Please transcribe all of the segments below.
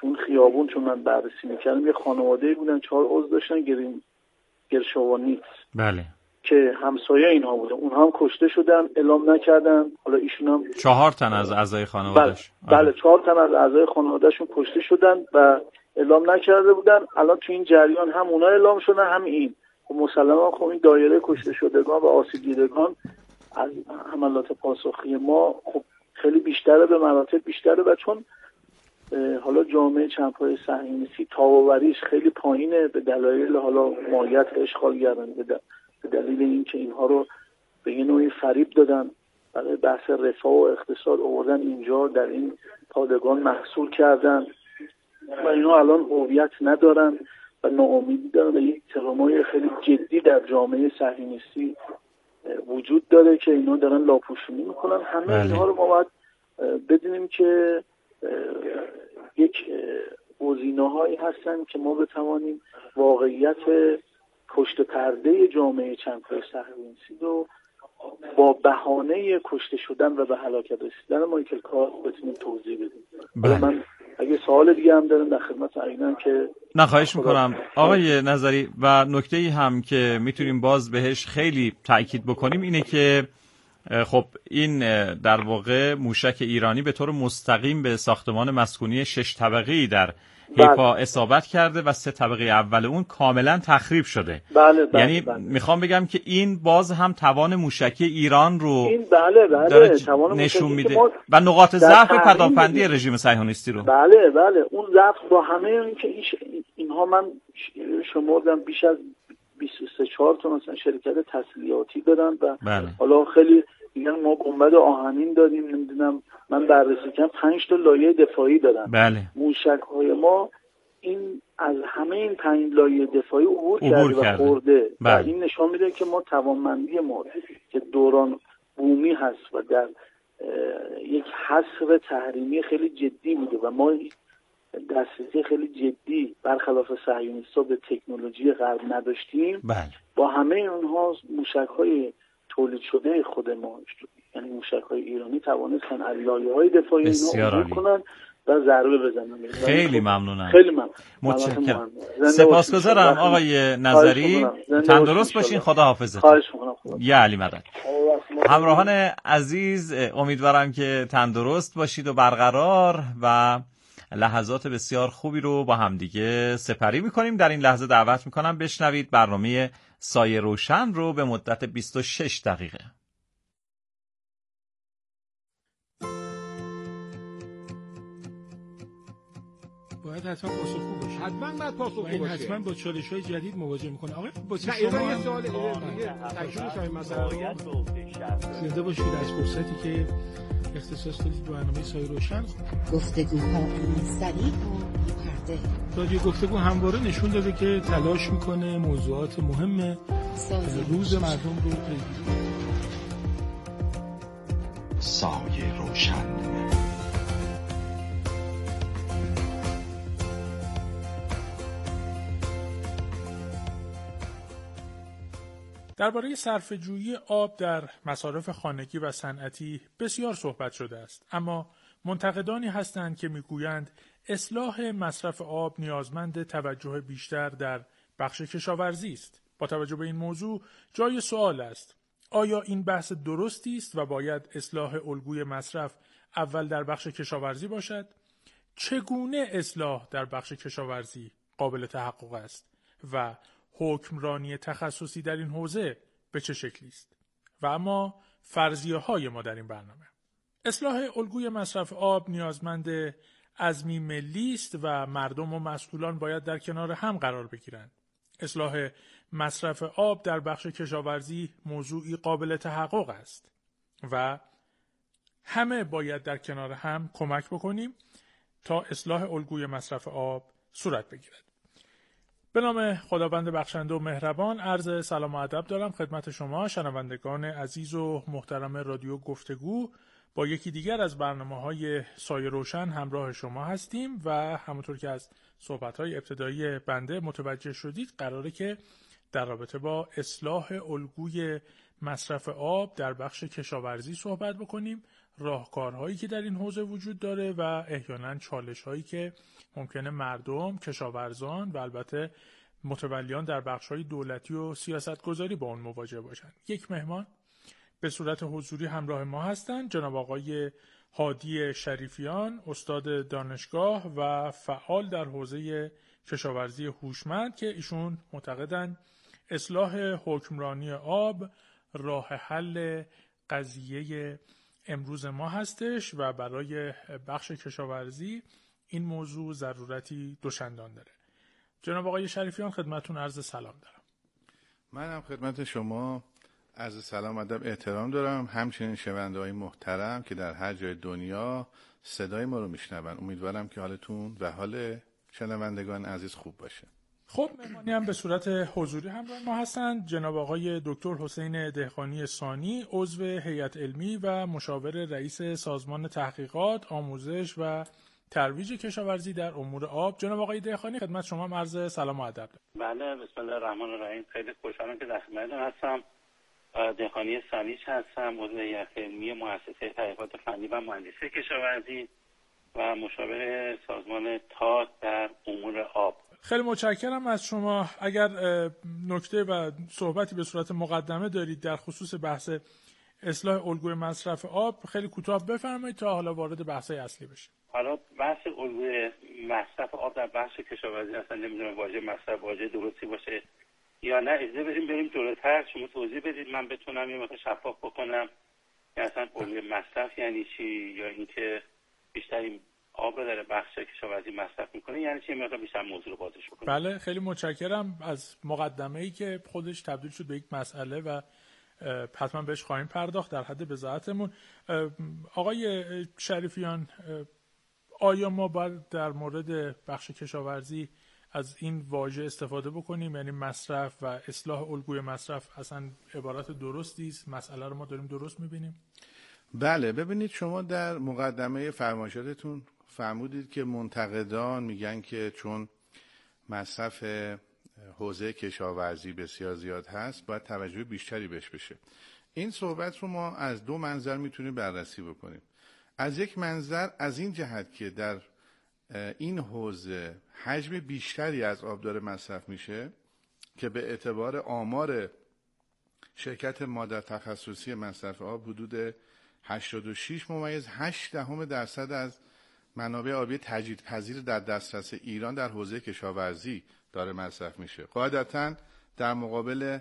تو اون خیابون چون من بررسی میکردم یه خانواده‌ای بودن 4 عضو داشتن گرشوانیت. بله. که همسایه اینها بودن، اونها هم کشته شدن، اعلام نکردن. حالا ایشون هم 4 تن از اعضای خانواده‌اش. بله 4 تن از اعضای خانواده‌شون کشته شدن و اعلام نکرده بودن. الان تو این جریان هم اونها اعلام شدن هم این. خب مسلماً خب این دایره کشته شدگان و آسیب دیدگان از حملات پاسخی ما خب خیلی بیشتره، به مراتب بیشتره و چون حالا جامعه چندپای صهیونیستی تاب‌آوریش خیلی پایینه به دلایل حالا ماهیت اشغالگران، به دلیل اینکه اینها رو به یه نوعی فریب دادن برای بحث رفاه و اقتصاد آوردن اینجا در این پادگان محصول کردن و اینا الان هویت ندارن و ناامیدی دارن و یک ترامای خیلی جدی در جامعه صهیونیستی وجود داره که اینا دارن لاپوشونی میکنن. همه اینها رو ما باید بدونیم که یک گزینه‌هایی هستن که ما بتوانیم واقعیت پشت پرده جامعه چندپای صهیونیستی رو با بهانه کشته شدن و به هلاکت رسیدن مایکل کار بتونیم توضیح بدیم. بله. من اگه سوال دیگه هم دارم در خدمت عینم که نه خواهش میکنم آقای نظری. و نکته‌ای هم که میتونیم باز بهش خیلی تأکید بکنیم اینه که خب این در واقع موشک ایرانی به طور مستقیم به ساختمان مسکونی 6 طبقه‌ای در حیفا اصابت کرده و 3 طبقه اول اون کاملا تخریب شده. بله. یعنی میخوام بگم که این باز هم توان موشکی ایران رو این داره نشون میده و نقاط ضعف پدافندی رژیم صهیونیستی رو. بله اون ضعف با همه این که اینها من شمردم بیش از 23 تا مثلا شرکت تسلیحاتی دادن و حالا خیلی میگن ما گنبد آهنین دادیم، نمیدونم من بررسی کردم 5 تا لایه دفاعی دادن. بله. موشک‌های ما این از همه این 5 لایه دفاعی عبور کرده و خورده. بله. و این نشان میده که ما توانمندی ما که دوران بومی هست و در یک حصر تحریمی خیلی جدی بوده و ما دسترسی خیلی جدی برخلاف صهیونیست‌ها به تکنولوژی غرب نداشتیم. بله. با همه اونها موشک‌های تولید شده خود ما، یعنی موشک‌های ایرانی توانستن از لایه‌های دفاعی اینا عبور کنن و ضربه بزنن. خیلی ممنونم. خیلی ممنون. متشکرم. سپاسگزارم آقای نظری. تندرست باشین. خدا حافظتون. خواهش می‌کنم. یا علی مدد. همراهان عزیز امیدوارم که تندرست باشید و برقرار و لحظات بسیار خوبی رو با همدیگه سپری می‌کنیم. در این لحظه دعوت می‌کنم بشنوید برنامه سایه روشن رو به مدت 26 دقیقه. باید حتما پاسخگو باشه. حتما باید پاسخگو باشه. حتما با چالش‌های جدید مواجه می‌کنه. آقا با نه اینا یه سوال تکمیل شای مثلا زنده باشید از فرصتی که اختصاص دادید به برنامه سایه روشن. گفتگوها سریع و پرده. رادیو گفتگو همواره نشون داده که تلاش میکنه موضوعات مهم روز مردم رو پیگیری کنه. سایه روشن. درباره صرفه‌جویی آب در مصارف خانگی و صنعتی بسیار صحبت شده است، اما منتقدانی هستند که میگویند اصلاح مصرف آب نیازمند توجه بیشتر در بخش کشاورزی است. با توجه به این موضوع جای سوال است: آیا این بحث درستی است و باید اصلاح الگوی مصرف اول در بخش کشاورزی باشد؟ چگونه اصلاح در بخش کشاورزی قابل تحقق است و حکمرانی تخصصی در این حوزه به چه شکلی است؟ و اما فرضیه‌های ما در این برنامه. اصلاح الگوی مصرف آب نیازمند عزمی ملی است و مردم و مسئولان باید در کنار هم قرار بگیرند. اصلاح مصرف آب در بخش کشاورزی موضوعی قابل تحقق است و همه باید در کنار هم کمک بکنیم تا اصلاح الگوی مصرف آب صورت بگیرد. به نام خداوند بخشنده و مهربان عرض سلام و ادب دارم خدمت شما شنوندگان عزیز و محترم رادیو گفتگو. با یکی دیگر از برنامه‌های سایه روشن همراه شما هستیم و همونطور که از صحبت‌های ابتدایی بنده متوجه شدید قراره که در رابطه با اصلاح الگوی مصرف آب در بخش کشاورزی صحبت بکنیم راهکارهایی که در این حوزه وجود داره و احیانا چالش‌هایی که ممکنه مردم، کشاورزان و البته متولیان در بخش‌های دولتی و سیاستگذاری با اون مواجه باشن. یک مهمان به صورت حضوری همراه ما هستند، جناب آقای هادی شریفیان، استاد دانشگاه و فعال در حوزه کشاورزی هوشمند که ایشون معتقدند اصلاح حکمرانی آب راه حل قضیه امروز ما هستش و برای بخش کشاورزی این موضوع ضرورتی دوچندان داره. جناب آقای شریفیان خدمتتون عرض سلام دارم. من هم خدمت شما عرض سلام ادب احترام دارم، همچنین شنونده‌های محترم که در هر جای دنیا صدای ما رو میشنون. امیدوارم که حالتون و حال شنوندگان عزیز خوب باشه. خب مهمانی هم به صورت حضوری همراه ما هستند جناب آقای دکتر حسین دهقانی ثانی، عضو هیئت علمی و مشاور رئیس سازمان تحقیقات، آموزش و ترویج کشاورزی در امور آب. جناب آقای دهقانی خدمت شما عرض سلام و ادب. بله، بسم الله الرحمن الرحیم. خیلی خوشحالم که در خدمتتون هستم. دهقانی ثانی هستم، عضو هیئت علمی مؤسسه تحقیقات فنی و مهندسی کشاورزی و مشاور سازمان تاک در امور آب. خیلی متشکرم از شما. اگر نکته و صحبتی به صورت مقدمه دارید در خصوص بحث اصلاح الگوی مصرف آب خیلی کوتاه بفرمایید تا حالا وارد بحث‌های اصلی بشیم. حالا بحث الگوی مصرف آب در بخش کشاورزی اصلا نمیدونم واژه مصرف واژه درستی باشه یا نه. اجازه بدیم بریم جلوتر، شما توضیح بدید من بتونم یه مقدار شفاف بکنم که اصلا الگوی مصرف یعنی چی، یا اینکه بیشتری آب رو در بخش کشاورزی مصرف میکنه یعنی چی، مقدار بیشتر موضوع رو بازش بکنم. بله، خیلی متشکرم از مقدمه‌ای که خودش تبدیل شد به یک مسئله و حتما بهش خواهیم پرداخت در حد بضاعتمون. آقای شریفیان، آیا ما باید در مورد بخش کشاورزی از این واژه استفاده بکنیم؟ یعنی مصرف و اصلاح الگوی مصرف اصلا عبارت درستی است؟ مسئله رو ما داریم درست می‌بینیم؟ بله، ببینید شما در مقدمه فرمایشاتتون فرمودید که منتقدان میگن که چون مصرف حوزه کشاورزی بسیار زیاد هست باید توجه بیشتری بهش بشه. این صحبت رو ما از دو منظر میتونیم بررسی بکنیم. از یک منظر از این جهت که در این حوزه حجم بیشتری از آب داره مصرف میشه که به اعتبار آمار شرکت مادر تخصصی مصرف آب حدود 86.8% از منابع آبی تجدیدپذیر در دسترس ایران در حوزه کشاورزی داره مصرف میشه. قاعدتاً در مقابل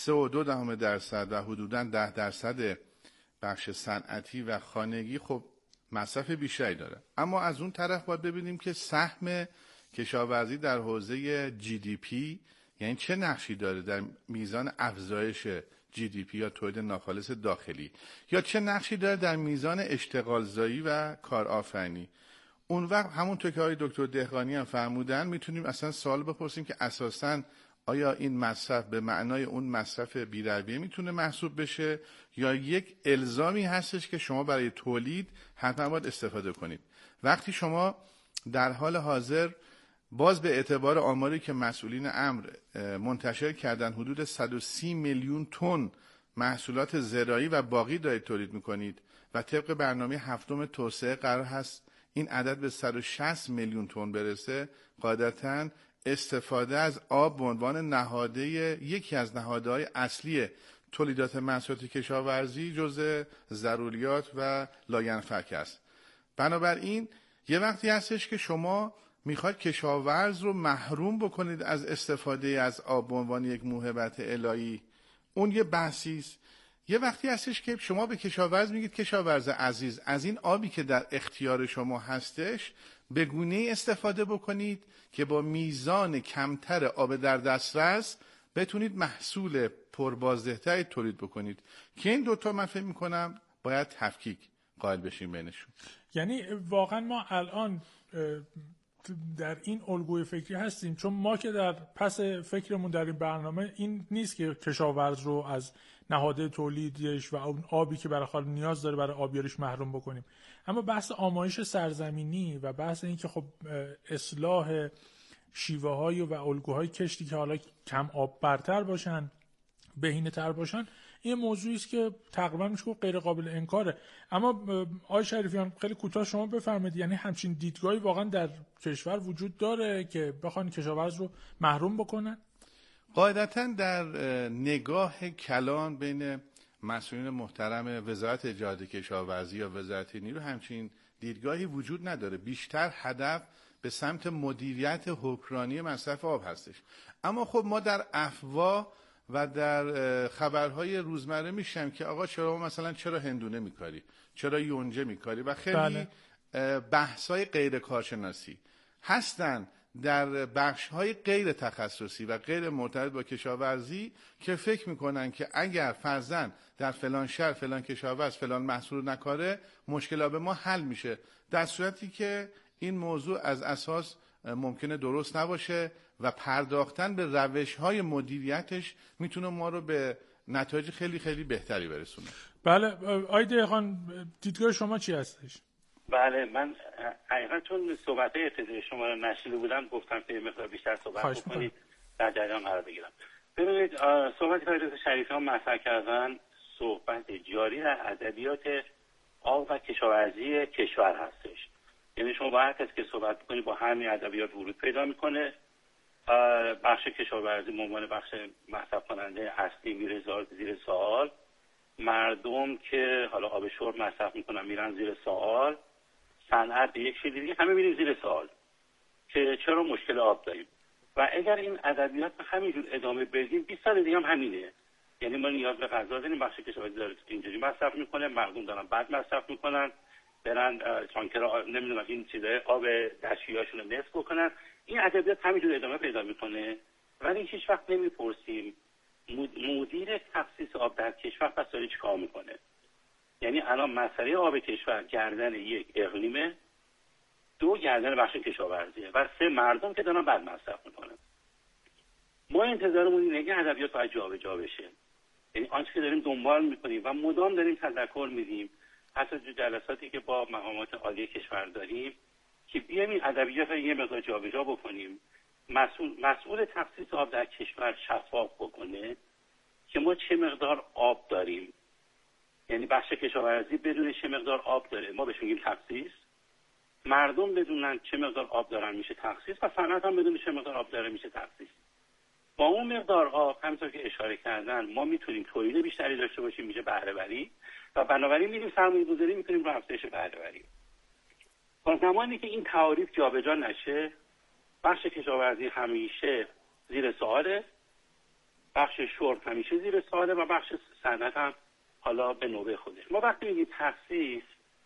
3.2% و حدوداً 10% بخش صنعتی و خانگی خب مصرف بیشتری داره. اما از اون طرف باید ببینیم که سهم کشاورزی در حوزه GDP یعنی چه نقشی داره در میزان افزایش GDP یا تولید ناخالص داخلی، یا چه نقشی داره در میزان اشتغالزایی و کارآفرینی. اون وقت همونطور که آقای دکتر دهقانی هم فرمودن میتونیم اصلا سوال بپرسیم که اساساً آیا این مصرف به معنای اون مصرف بی‌رویه میتونه محسوب بشه یا یک الزامی هستش که شما برای تولید حتما باید استفاده کنید. وقتی شما در حال حاضر باز به اعتبار آماری که مسئولین امر منتشر کردن حدود 130 میلیون تن محصولات زراعی و باغی دارید تولید میکنید و طبق برنامه هفتم توسعه قرار هست این عدد به 160 میلیون تن برسه، قاعدتاً استفاده از آب به عنوان یکی از نهادهای اصلی تولیدات محصولات کشاورزی جزء ضروریات و لاینفک است. بنابراین یه وقتی هستش که شما میخواید کشاورز رو محروم بکنید از استفاده از آب به عنوان یک موهبت الهی، اون یه بحثی است. یه وقتی هستش که شما به کشاورز میگید کشاورز عزیز از این آبی که در اختیار شما هستش به گونه‌ای استفاده بکنید که با میزان کمتر آب در دسترس بتونید محصول پربازدهتری تولید بکنید که این دوتا من فکر میکنم باید تفکیک قائل بشیم بینشون. یعنی واقعا ما الان در این الگوی فکری هستیم، چون ما که در پس فکرمون در این برنامه این نیست که کشاورز رو از نهاد تولیدش و اون آبی که برای خالق نیاز داره برای آبیاریش محروم بکنیم، اما بحث آمایش سرزمینی و بحث این که خب اصلاح شیوه‌های و الگوهای کشتی که حالا کم آب برتر باشن، بهینه‌تر باشن، این موضوعی است که تقریبا میشه گفت غیر قابل انکاره. اما آقای شریفیان خیلی کوتاه شما بفرمایید، یعنی همچین دیدگاهی واقعا در کشور وجود داره که بخوان کشاورز رو محروم بکنن؟ قاعدتا در نگاه کلان بین مسئولین محترم وزارت اجاره کشاورزی یا وزارت نیرو همچین دیدگاهی وجود نداره. بیشتر هدف به سمت مدیریت حکمرانی مصرف آب هستش. اما خب ما در افواه و در خبرهای روزمره میشم که آقا چرا مثلا چرا هندونه میکاری، چرا یونجه میکاری و خیلی بحث‌های غیر کارشناسی هستن در بخش‌های غیر تخصصی و غیر مرتبط با کشاورزی که فکر میکنن که اگر فرضاً در فلان شهر فلان کشاورز فلان محصول نکاره مشکلات به ما حل میشه، در صورتی که این موضوع از اساس ممکنه درست نباشه و پرداختن به روش‌های مدیریتش میتونه ما رو به نتایج خیلی خیلی بهتری برسونه. بله آقای دهقان دیدگاه شما چی هستش؟ بله من حقیقتا چون صحبت‌های ابتدایی شما رو نشیده بودم گفتم که یه مقدار بیشتر صحبت بکنید در جریان قرار بگیرم. ببینید صحبتی که آقای شریفیان مطرح کردن صحبت جاری در ادبیات آب و کشاورزی کشور هستش. یعنی شما با هر کسی که صحبت بکنید با همین ادبیات ورود پیدا میکنه. بخش کشاورزی به عنوان بخش مصرف کننده اصلی میره زیر سوال، مردم که حالا آب شرب مصرف میکنن میرن زیر سوال، صنعت به یک شکلی دیگه همه میریم زیر سوال که چرا مشکل آب داریم. و اگر این ادبیات به همینجور ادامه بدیم 20 سال دیگه هم همینه. یعنی ما نیاز به غذا داریم، بخش کشاورزی داره اینجوری مصرف میکنه، مردم دارن بد مصرف میکنن، برن تانکر نمیدونم این چیزای آب دستشویی‌هاشون رو نصف بکنن. این ادبیات همینجور ادامه پیدا میکنه. ولی هیچ وقت نمیپرسیم مدیر تخصیص آب در کشور پس داره چیکار میکنه. یعنی الان مسئله آب کشور گردن یک اقلیمه، 2 گردن بخش کشاورزیه و 3 مردم که دارن بد مصرف میکنن. ما انتظارمون اینه که ادبیات باید جابجا بشه. یعنی آنچه که داریم دنبال میکنیم و مدام داریم تذکر میدیم، حتی تو جلساتی که با مقامات عالی کشور داریم که بیایم این ادبیات رو یه مقدار جابجا بکنیم، مسئول تخصیص آب در کشور شفاف بکنه که ما چه مقدار آب داریم. یعنی بخش کشاورزی بدون چه مقدار آب داره ما بهش میگیم تخصیص، مردم بدونن چه مقدار آب دارن میشه تخصیص و صنعت هم بدون چه مقدار آب داره میشه تخصیص. با اون مقدار آب همونطور که اشاره کردن ما میتونیم تولید بیشتری داشته باشیم، میشه بهره وری و بنابراین میریم سرمایه‌گذاری میکنیم رو افزایش بهره وری. تا زمانی که این تعاریف جابجا نشه بخش کشاورزی همیشه زیر سواله، بخش شرب همیشه زیر سواله و بخش صنعت هم حالا به نوبه خودش. ما وقتی میگیم تخصیص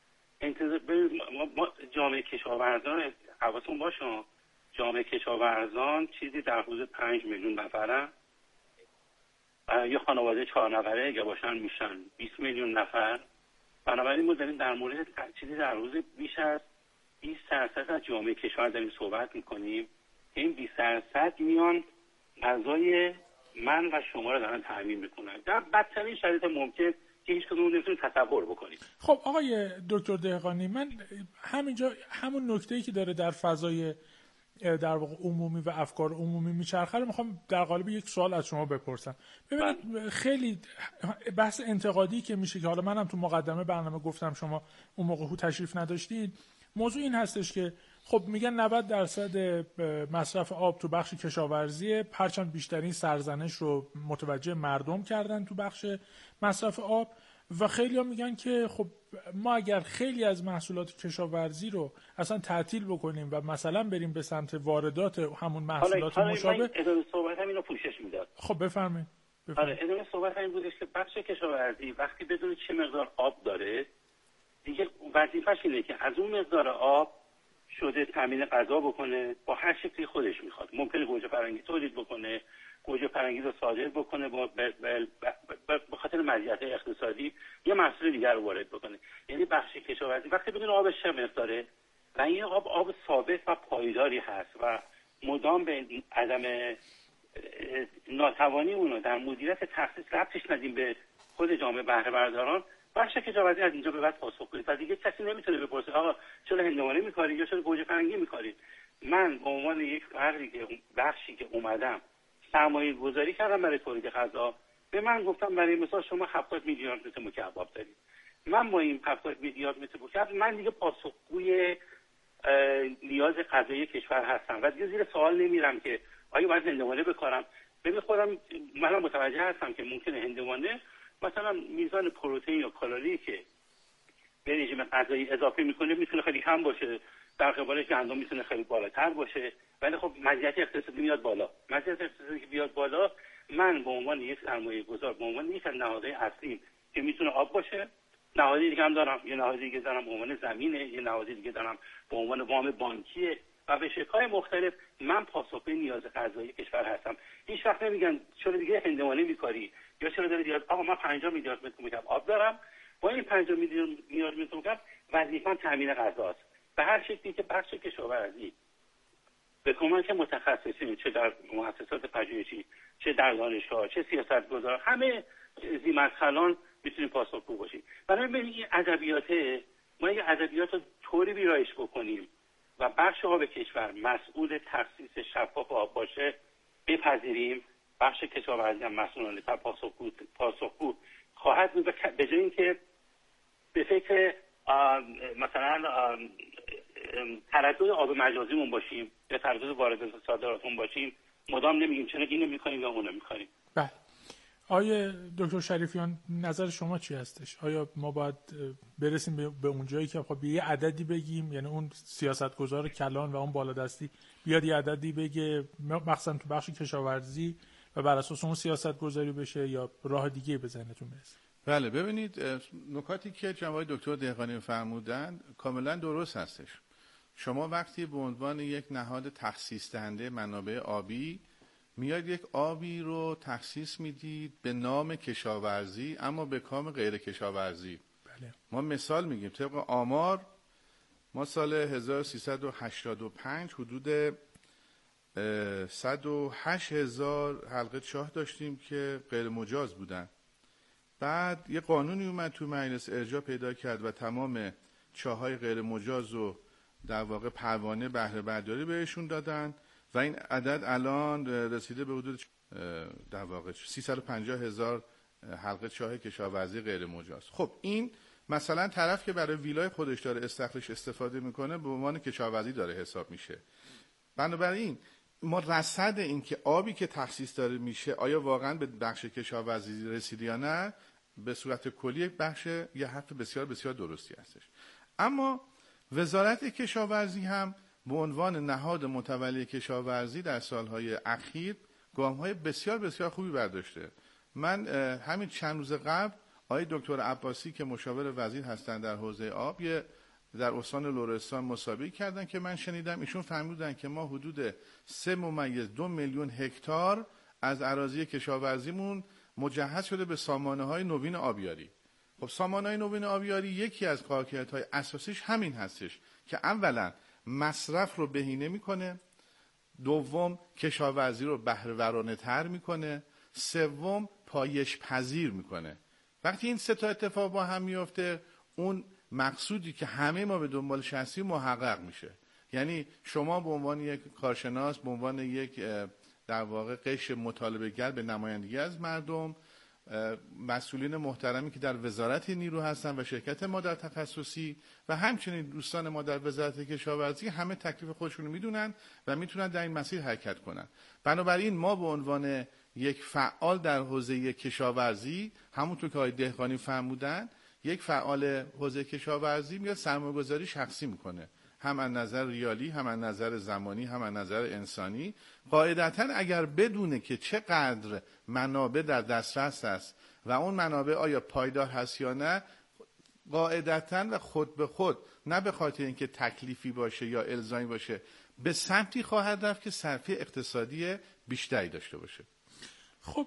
ما جامعه کشاورزان حواستون باشه، جامعه کشاورزان چیزی در حدود 5 میلیون نفرن، یه خانواده 4 نفره اگه باشن میشن 20 میلیون نفر. بنابراین ما داریم در مورد چیزی در حدود بیش از 20% از جامعه کشور داریم صحبت میکنیم. این 20% میان غذای من و شما رو دارن تامین میکنن در بدترین شرایط ممکن که هیچ کدوم نمیتونیم تصور بکنیم. خب آقای دکتر دهقانی، من همینجا همون نکته‌ای که داره در فضای در واقع عمومی و افکار عمومی میچرخه رو میخوام در قالب یک سوال از شما بپرسم. ببینید خیلی بحث انتقادی که میشه که حالا منم تو مقدمه برنامه گفتم شما اون موقع تشریف نداشتید، موضوع این هستش که خب میگن 90% مصرف آب تو بخش کشاورزی، هرچند بیشترین سرزنش رو متوجه مردم کردن تو بخش مصرف آب و خیلی ها میگن که خب ما اگر خیلی از محصولات کشاورزی رو اصلا تعطیل بکنیم و مثلا بریم به سمت واردات همون محصولات مشابه. ادامه صحبت هم اینو پوشش میداد. خب بفرمایید. ادامه صحبت هم این بودش که بخش کشاورزی وقتی بدون چه مقدار آب داره دیگه وظیفه‌ش اینه که از اون مقدار آب شده تامین غذا بکنه با هر شکلی خودش میخواد. ممکنه گوجه فرنگی تولید بکنه، گوجه فرنگی رو صادر بکنه به خاطر مزیت اقتصادی یا محصول دیگر رو وارد بکنه. یعنی بخش کشاورزی وقتی بدون آبش مقداره و این آب ثابت و پایداری هست و مدام به عدم ناتوانی اونو در مدیریت تخصیص ربطش ندیم به خود جامعه بهره برداران، بخش کشاورزی از اینجا به بعد پاسخ کنید و دیگه کسی نمیتونه بپرسه آقا چرا هندوانه میکارید یا چرا گوجه فرنگی میکارید. من به عنوان یک فردی که بخشی که اومدم سرمایه گذاری کردم برای تولید غذا به من گفتم برای مثال شما 70 میلیارد متر مکعب آب دارید. من با این 70 میلیارد متر مکعب من دیگه پاسخگوی نیاز غذایی کشور هستم و دیگه زیر سوال نمیرم که آیا باید هندوانه بکارم. ببین خودم من متوجه هستم که ممکنه هندوانه مثلا میزان پروتئین یا کالری که به رژیم غذایی اضافه میکنه میتونه خیلی کم باشه، در قبالش گندم میتونه خیلی بالاتر باشه، ولی خب مزیت اقتصادی میاد بالا. مزیت اقتصادی که بیاد بالا، من به عنوان یک سرمایه گذار، به عنوان یک از نهادهای اصلی که میتونه آب باشه، نهادی دیگه هم دارم، یه نهادی دیگه دارم به عنوان زمینه، یه نهادی دیگه دارم به عنوان وام بانکیه و به شکل‌های مختلف من پاسخگوی نیاز غذایی کشور هستم. هیچ وقت نمیگن چرا دیگه هندوانه میکاری یا چرا داری دیگه آقا من 50 میلیارد متر مکعب آب دارم، با این 50 میلیارد متر مکعب وظیفه‌م تامین غذاست. به هر شکلی که بخش کشاورزی به کمک متخصصین، چه در مؤسسات پژوهشی، چه در دانشگاه، چه سیاستگزار، همه ذی‌مدخلان میتونیم پاسخگو باشیم. برای ببینید این ادبیاته، ما این ادبیات رو طوری ویرایش بکنیم و بخش آب کشور مسئول تخصیص شفاف آب باشه، بپذیریم بخش کشاورزی هم مسئولانه پاسخگو خواهد بود. به جای اینکه به فکر مثلا تردد آب مجازیمون باشیم یا تردد واردات و صادراتمون باشیم، مدام نمیگیم چرا اینو میکنیم یا اونو میکنیم. بله. آیه دکتر شریفیان نظر شما چی هستش؟ آیا ما باید برسیم به اون جایی که خب یه عددی بگیم، یعنی اون سیاستگزار کلان و اون بالادستی بیاد یه عددی بگه مخصوصا تو بخش کشاورزی و بر اساس اون سیاستگذاری بشه، یا راه دیگه به ذهنتون برسه؟ بله، ببینید نکاتی که جناب دکتر دهقانی فرمودن کاملا درست هستش. شما وقتی به عنوان یک نهاد تخصیص دهنده منابع آبی میاد یک آبی رو تخصیص میدید به نام کشاورزی اما به کام غیر کشاورزی. بله. ما مثال میگیم طبق آمار ما سال 1385 حدود 108,000 حلقه چاه داشتیم که غیر مجاز بودن. بعد یه قانونی اومد تو مجلس ارجاع پیدا کرد و تمام چاهای غیر مجاز رو در واقع پروانه بهره برداری بهشون دادن و این عدد الان رسیده به حدود در واقع 350,000 حلقه چاه کشاورزی غیر مجاز. خب این مثلا طرف که برای ویلای خودش داره استخرش استفاده میکنه به عنوان کشاورزی داره حساب میشه. بنابراین ما رصد این که آبی که تخصیص داره میشه آیا واقعا به بخش کشاورزی رسیده یا نه، به صورت کلی یک بخش یه حرف بسیار بسیار درستی هستش. اما وزارت کشاورزی هم به عنوان نهاد متولی کشاورزی در سالهای اخیر گام‌های بسیار بسیار خوبی برداشته. من همین چند روز قبل آقای دکتر عباسی که مشاور وزیر هستند در حوزه آب در استان لرستان مسابقه کردن که من شنیدم ایشون فهمیدن که ما حدود 3.2 میلیون هکتار از اراضی کشاورزیمون مجهز شده به سامانه‌های نوین آبیاری. خب سامانه‌های نوین آبیاری یکی از کارکردهای اساسیش همین هستش که اولا مصرف رو بهینه میکنه، دوم کشاورزی رو بهره‌ورانه تر میکنه، سوم پایش پذیر میکنه. وقتی این سه تا اتفاق با هم میفته اون مقصودی که همه ما به دنبالش هستیم محقق میشه. یعنی شما به عنوان یک کارشناس، به عنوان یک در واقع قشر مطالبه گر به نمایندگی از مردم، مسئولین محترمی که در وزارت نیرو هستن و شرکت ما در تخصصی و همچنین دوستان ما در وزارت کشاورزی همه تکلیف خودشون رو میدونن و میتونن در این مسیر حرکت کنن. بنابراین ما به عنوان یک فعال در حوزه کشاورزی، همونطور که آقای دهقانی فرمودن، یک فعال حوزه کشاورزی میاد سرمایه‌گذاری شخصی میکنه، هم از نظر ریالی، هم از نظر زمانی، هم از نظر انسانی. قاعدتاً اگر بدونه که چقدر منابع در دسترس است و اون منابع آیا پایدار هست یا نه، قاعدتاً و خود به خود، نه به خاطر اینکه تکلیفی باشه یا الزامی باشه، به سمتی خواهد رفت که صرفه اقتصادی بیشتری داشته باشه. خب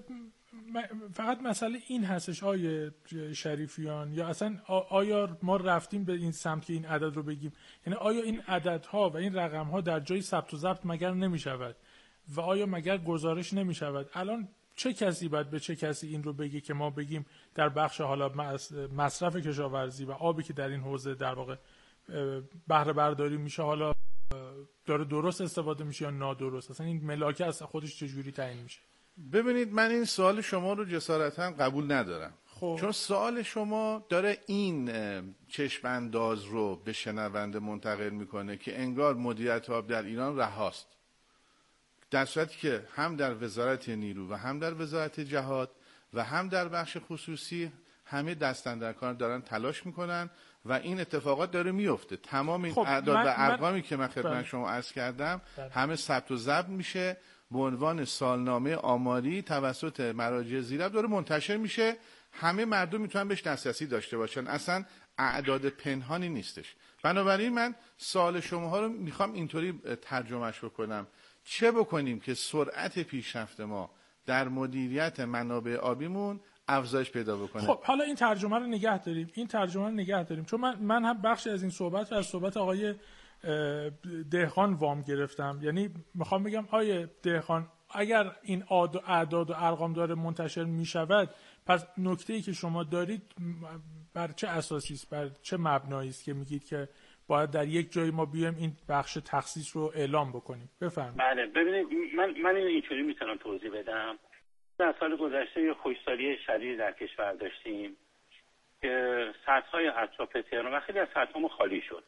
فقط مسئله این هستش آیه شریفیان، یا اصلا آیا ما رفتیم به این سمت که این عدد رو بگیم؟ یعنی آیا این عددها و این رقمها در جای ثبت و ضبط مگر نمی شود و آیا مگر گزارش نمی شود؟ الان چه کسی باید به چه کسی این رو بگه که ما بگیم در بخش حالا مصرف کشاورزی و آبی که در این حوزه در واقع بهره برداری میشه حالا داره درست استفاده میشه یا نادرست؟ اصلا این ملاکه از خودش چجوری تعیین میشه؟ ببینید من این سوال شما رو جسارتا قبول ندارم. خب. چون سوال شما داره این چشم انداز رو به شنونده منتقل میکنه که انگار مدیریت آب در ایران رهاست، در صورتی که هم در وزارت نیرو و هم در وزارت جهاد و هم در بخش خصوصی همه دست‌اندرکاران دارن تلاش میکنن و این اتفاقات داره میفته. تمام این اعداد و ارقامی که من خدمت شما عرض کردم همه ثبت و ضبط میشه به عنوان سالنامه آماری توسط مراجع زیراب داره منتشر میشه، همه مردم میتونن بهش دسترسی داشته باشن، اصلا اعداد پنهانی نیستش. بنابراین من سوال شما رو میخوام اینطوری ترجمهش بکنم، چه بکنیم که سرعت پیشرفت ما در مدیریت منابع آبیمون افزایش پیدا بکنه. خب حالا این ترجمه رو نگه داریم، چون من هم بخشی از این صحبت و از صحبت آقای دهقان وام گرفتم. یعنی میخوام بگم آقای دهقان، اگر این اعداد و ارقام داره منتشر میشود، پس نکته‌ای که شما دارید بر چه اساسی است، بر چه مبنایی است که میگید که باید در یک جایی ما بیایم این بخش تخصیص رو اعلام بکنیم؟ بفرمایید. بله ببینید من اینجوری میتونم توضیح بدم. در سال گذشته یه خشکسالی شدید در کشور داشتیم که سطح‌های اطراف تهران و خیلی از سطح‌ها خالی شد.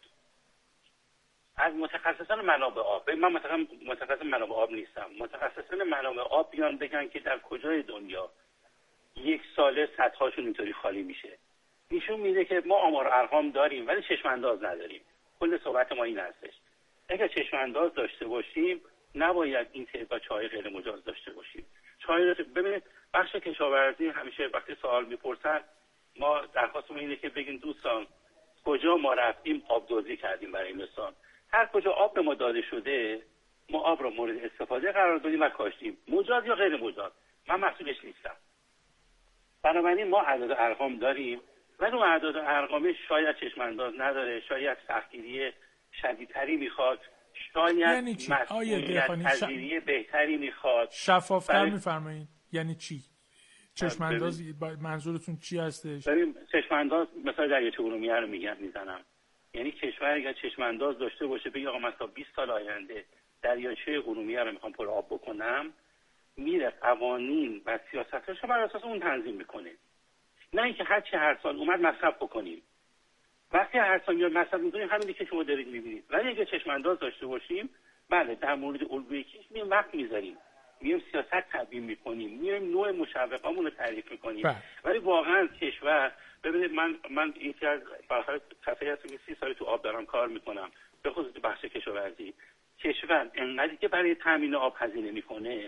از متخصصان منابع آب، من متخصص منابع آب نیستم، متخصصان منابع آب بیان بگن که در کجای دنیا یک ساله سطح‌هاشون اینطوری خالی میشه. نشون میده که ما آمار ارقام داریم ولی چشم انداز نداریم. کل صحبت ما این هستش. اگر چشم انداز داشته باشیم نباید این تعداد چای غیر مجاز داشته باشیم. چای ببینید بخش کشاورزی همیشه وقتی سوال میپرسن ما درخواستمون اینه که بگین دوستان کجا ما رفتیم آب دزدی کردیم. برای مثال هر کجا آب به ما داده شده ما آب را مورد استفاده قرار دادیم و کاشتیم، مجاز یا غیر مجاز، من مسئولش نیستم. بنابراین ما اعداد و ارقام داریم ولی اون اعداد و ارقام شاید چشم انداز نداره، شاید سختگیری شدیدتری میخواد، شاید یعنی چی؟ مسئولیت پذیری بهتری میخواد. شفافتر میفرمایید یعنی چی؟ چشم انداز منظورتون چی هستش؟ ببین چشم انداز مثلا دریاچه ارومیه رو میزنم، یعنی کشور اگر چشم انداز داشته باشه بگه آقا من تا 20 سال آینده دریاچه ارومیه رو میخوام پر آب بکنم، میره قوانین و سیاستاشو بر اساس اون تنظیم میکنه، نه اینکه هر سال اومد مصرف بکنیم. وقتی هر سال میاد مصرف میکنیم همینی که شما دارید میبینید. ولی اگه چشم انداز داشته باشیم بله در مورد الگوی کیش میایم وقت میذاریم، میایم سیاست تدوین میکنیم، میایم نوع مشوقامون رو تعریف میکنیم. ولی واقعا کشور ببینید من این که برای صفحه هستم که 30 سال تو آب دارم کار میکنم، به خصوص بخش کشاورزی. کشور انقدری که برای تامین آب هزینه میکنه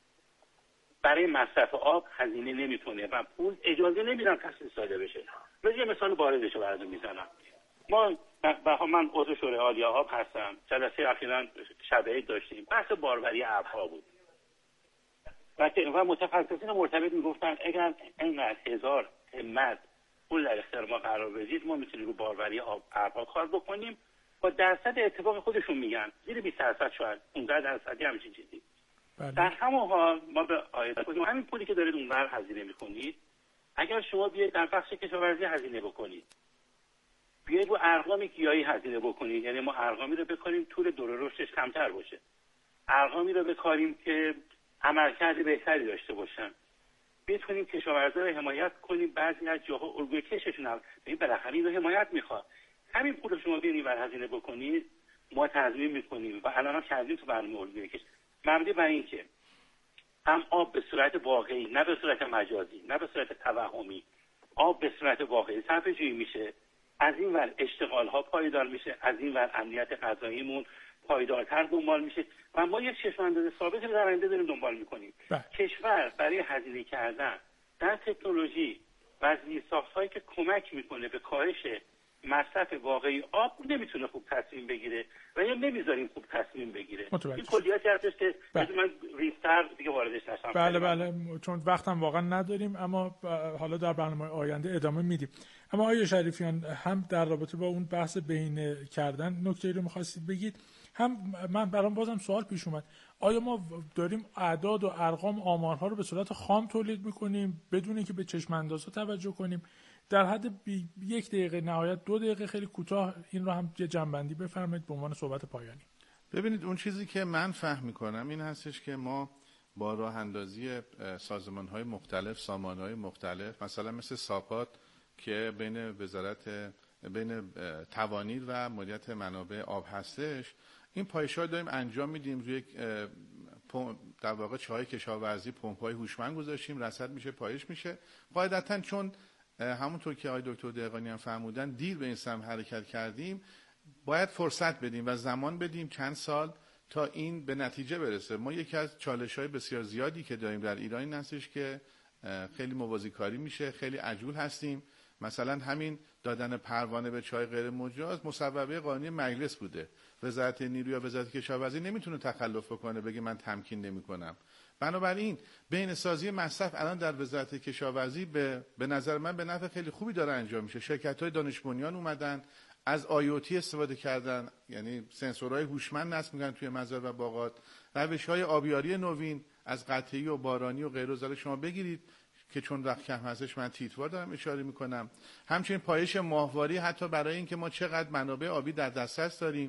برای مصرف آب هزینه نمیکنه و پول اجازه نمیدن تخصیص داده بشه. یه مثال باردش رو براتون میزنم. من عضو شورای عالی آب هستم. جلسه اخیراً شب عید داشتیم، بحث باروری ابرها بود و متخصصین مرتبط میگفتن اگر اینقدر هزار همت پول در اختیار ما قرار بدید ما میتونیم رو باروری ابرها کار بکنیم. با درصد اتفاق خودشون میگن زیر 20% شاید 15% همچین چیزی. در همون حال ما به همین پولی که دارید اونور هزینه میکنید، اگر شما بیاید در بخش کشاورزی هزینه بکنید، بیاید رو ارقام گیاهی هزینه بکنید، یعنی ما ارقامی رو بکنیم طول دوره رشدش کمتر باشه، ارقامی رو بکاریم که عملکرد بهتری داشته باشن، بتونیم کشاورزا رو حمایت کنیم. بعضی از جاها الگوی کششون هم بالاخره این رو حمایت میخواد. همین پول رو شما بیاید اینور هزینه بکنید ما تضمین میکنیم و الان هم کردیم تو برنامه الگوی کش مبنی بر این که هم آب به صورت واقعی، نه به صورت مجازی، نه به صورت توهمی، آب به صورت واقعی صرفه‌جویی میشه، از این ور اشتغال ها پایدار میشه، از این ور امنیت غذاییمون پایدارتر دنبال میشه و ما یک چشم انداز ثابت در آینده داریم دنبال میکنیم. کشور برای هزینه کردن در تکنولوژی و زیرساخت‌هایی که کمک میکنه به کاهش مصرف واقعی آب نمیتونه خوب تصمیم بگیره و یا نمیذاریم خوب تصمیم بگیره. این کلیاتی هستش که من ریزتر دیگه واردش نشم. بله چون وقتم واقعا نداریم، اما حالا در برنامه آینده ادامه میدیم. اما آقای شریفیان هم در رابطه با اون بحث بهینه کردن نکته‌ای رو می‌خواستید بگید، هم من برام بازم سوال پیش اومد آیا ما داریم اعداد و ارقام آمارها رو به صورت خام تولید می‌کنیم بدون اینکه به چشم اندازها توجه کنیم؟ در حد 1 دقیقه نهایت 2 دقیقه خیلی کوتاه این رو هم یه جنبندی بفرمایید به عنوان صحبت پایانی. ببینید اون چیزی که من فهم می‌کنم این هستش که ما با راه اندازی سازمان‌های مختلف، سامانه‌های مختلف، مثلا مثل ساپات که بین توانیر و مدیریت منابع آب هستش، این پایش‌ها داریم انجام میدیم. روی در واقع چاهای کشاورزی پمپ‌های هوشمند گذاشتیم، رصد میشه، پایش میشه. قاعدتاً چون همونطور که آقای دکتر دهقانی هم فرمودن دیر به این سمت حرکت کردیم، باید فرصت بدیم و زمان بدیم، چند سال، تا این به نتیجه برسه. ما یکی از چالش‌های بسیار زیادی که داریم در ایران این هستش که خیلی موازی کاری میشه، خیلی عجول هستیم. مثلا همین دادن پروانه به چای غیر مجاز مصوبه قانونی مجلس بوده. وزارت نیروی یا وزارت کشاورزی نمیتونه تخلف بکنه بگه من تمکین نمیکنم. بنابراین بهینه‌سازی مصرف الان در وزارت کشاورزی به نظر من به نفع خیلی خوبی داره انجام میشه. شرکت‌های دانش بنیان اومدن، از IoT استفاده کردن، یعنی سنسورهای هوشمند نصب می‌کنن توی مزارع و باغات، روش‌های آبیاری نوین از قطعی و بارانی و غیره رو شما بگیرید که چون وقت کم هستش من تیتوار دارم اشاره می‌کنم. همچنین پایش ماهواری حتی برای اینکه ما چقدر منابع آبی در دسترس داریم.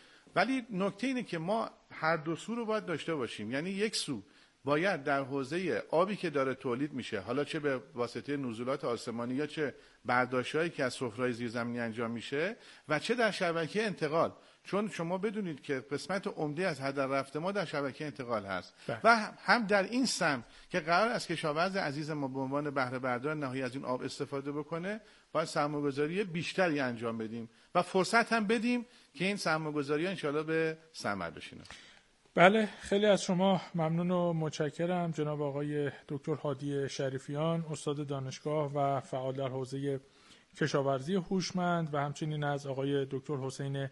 ولی نکته اینه که ما هر دو سو رو باید داشته باشیم. یعنی یک سو باید در حوزه آبی که داره تولید میشه، حالا چه به واسطه نزولات آسمانی یا چه برداشت‌هایی که از سفره‌های زیرزمینی انجام میشه و چه در شبکه انتقال، چون شما بدونید که قسمت عمده از هدر رفته ما در شبکه انتقال هست و هم در این سمت که قرار است کشاورز عزیز ما به عنوان بهره بردار نهایی از این آب استفاده بکنه، باید سرمایه‌گذاری بیشتری انجام بدیم و فرصت هم بدیم که این سرمایه‌گذاری‌ها انشالله به ثمر بشینه. بله، خیلی از شما ممنون و متشکرم جناب آقای دکتر هادی شریفیان، استاد دانشگاه و فعال در حوزه کشاورزی هوشمند، و همچنین از آقای دکتر حسین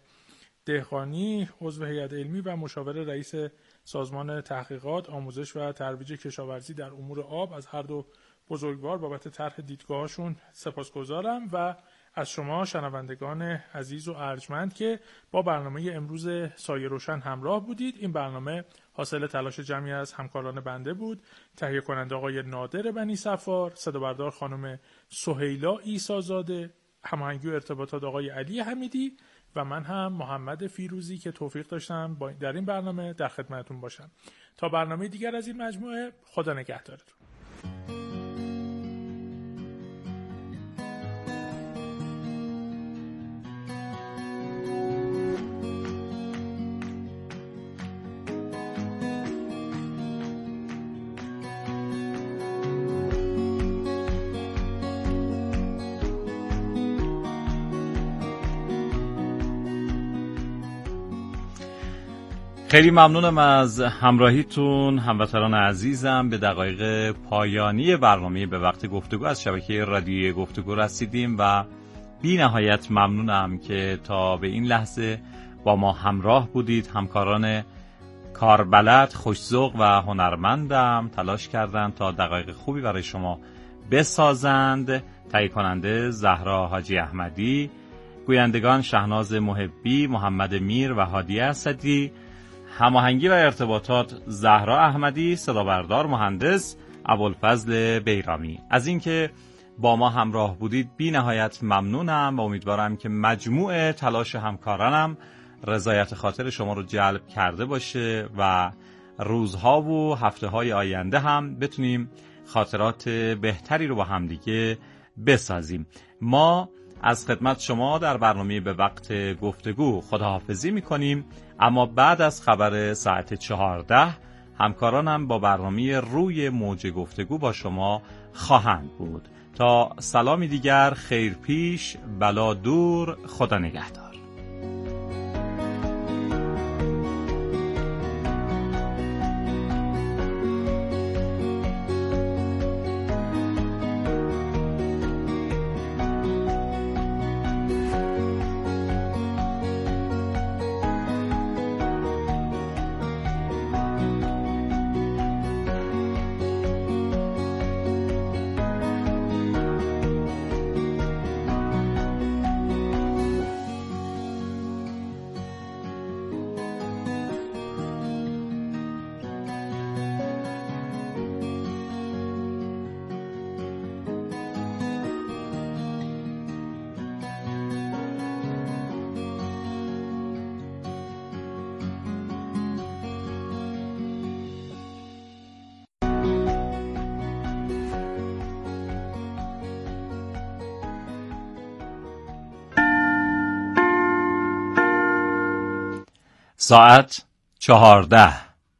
دهقانی، عضو هیئت علمی و مشاور رئیس سازمان تحقیقات، آموزش و ترویج کشاورزی در امور آب، از هر دو بزرگوار بابت طرح دیدگاهشون سپاسگزارم و از شما شنوندگان عزیز و ارجمند که با برنامه امروز سایه روشن همراه بودید. این برنامه حاصل تلاش جمعی از همکاران بنده بود. تهیه کننده آقای نادر بنی صفار، صدابردار خانم سهیلا عیسی‌زاده، هماهنگی و ارتباطات آقای علی حمیدی و من هم محمد فیروزی که توفیق داشتم در این برنامه در خدمتتون باشم. تا برنامه دیگر از این مجموعه، خدا نگهدارتون. خیلی ممنونم از همراهیتون هموطنان عزیزم. به دقایق پایانی برنامه به وقت گفتگو از شبکه رادیویی گفتگو رسیدیم و بی نهایت ممنونم که تا به این لحظه با ما همراه بودید. همکاران کاربلد، خوش‌ذوق و هنرمندم تلاش کردند تا دقایق خوبی برای شما بسازند. تهیه کننده زهرا حاجی احمدی، گویندگان شهناز محبی، محمد میر و هادی اسدی، هماهنگی و ارتباطات زهرا احمدی، صدابردار مهندس ابوالفضل بیرامی. از اینکه با ما همراه بودید بی نهایت ممنونم و امیدوارم که مجموع تلاش همکارانم رضایت خاطر شما رو جلب کرده باشه و روزها و هفته‌های آینده هم بتونیم خاطرات بهتری رو با همدیگه بسازیم. ما از خدمت شما در برنامه به وقت گفتگو خداحافظی میکنیم، اما بعد از خبر ساعت 14 همکارانم با برنامه روی موج گفتگو با شما خواهند بود. تا سلامی دیگر، خیر پیش، بلا دور، خدا نگهدار. ساعت 14.